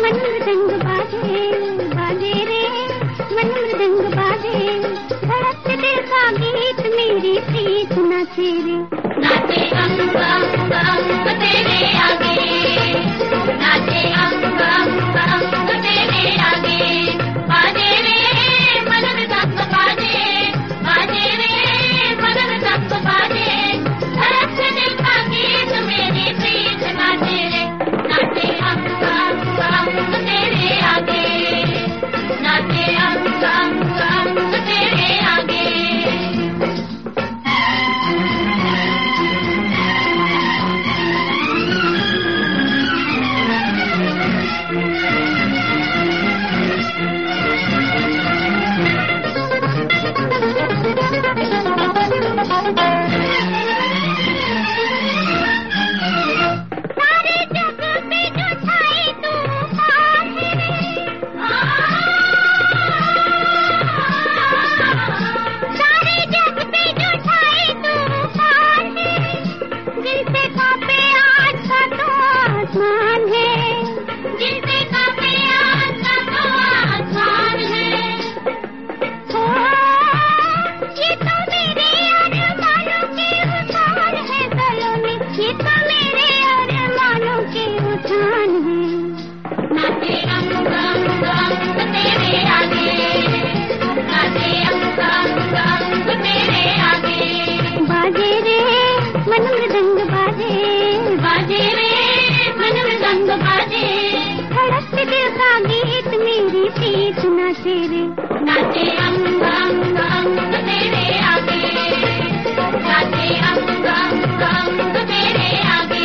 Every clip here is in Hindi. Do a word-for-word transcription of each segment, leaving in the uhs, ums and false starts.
मन मृदंग बाजे बाजे रे, मन मृदंग बाजे, धड़कते दिल का गीत मेरी प्रीत नाचे रे। नाचे अंग अंग अंग तेरे आगे, नाचे अंग अंग अंग तेरे आगे, बाजे रे मन मृदंग बाजे, बाजे रे मन मृदंग बाजे, धड़कते दिल का गीत मेरी प्रीत नाचे रे। नाचे अंग अंग अंग तेरे आगे, नाचे अंग अंग अंग तेरे आगे। मन मृदंग बाजे बाजे रे, मन मृदंग बाजे, धड़कते दिल का गीत मेरी प्रीत नाचे रे। नाचे अंग अंग अंग तेरे आगे, नाचे अंग अंग अंग तेरे आगे।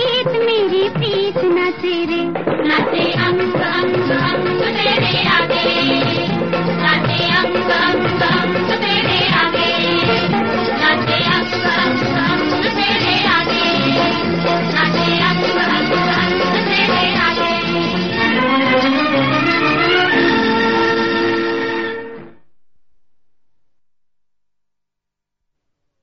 नाचे अंग अंग अंग तेरे आगे।